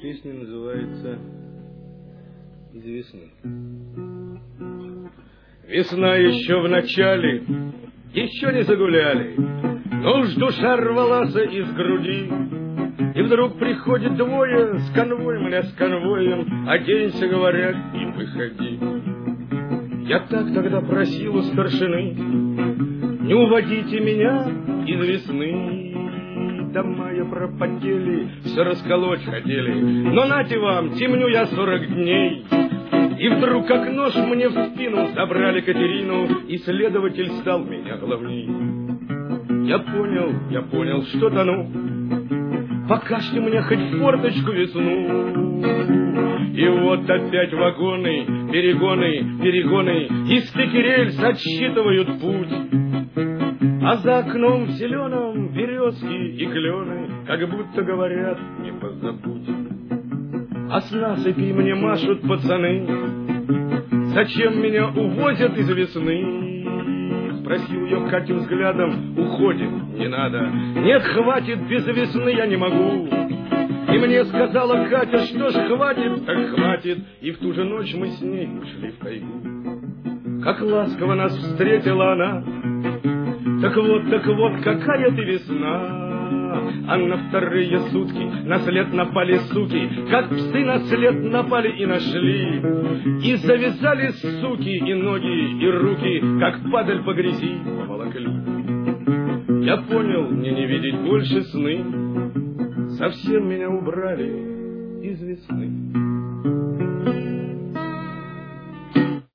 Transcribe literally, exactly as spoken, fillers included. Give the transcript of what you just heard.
Песня называется «Из весны». Весна еще в начале, еще не загуляли, но уж душа рвалась из груди. И вдруг приходит двое с конвоем, или с конвоем, оденься, говорят, и выходи. Я так тогда просил у старшины: не уводите меня из весны. Дома я пропотели, все расколоть хотели, но нате вам, темню я сорок дней. И вдруг, как нож мне в спину, забрали Катерину, и следователь стал меня главней. Я понял, я понял, что тону, покажьте мне хоть форточку весну. И вот опять вагоны, перегоны, перегоны, и стыки рельс отсчитывают путь. А за окном зеленом березки и клены, как будто говорят, не позабудь. А с насыпи мне машут пацаны: зачем меня увозят из весны? Спросил я Катю взглядом: уходим, не надо. Нет, хватит, без весны я не могу. И мне сказала Катя: что ж, хватит, так хватит. И в ту же ночь мы с ней ушли в тайгу. Как ласково нас встретила она. Так вот, так вот, какая ты весна. А на вторые сутки на след напали суки, как псы на след напали и нашли. И завязали суки и ноги, и руки, как падаль по грязи поволокли. Я понял, мне не видеть больше сны, совсем меня убрали из весны.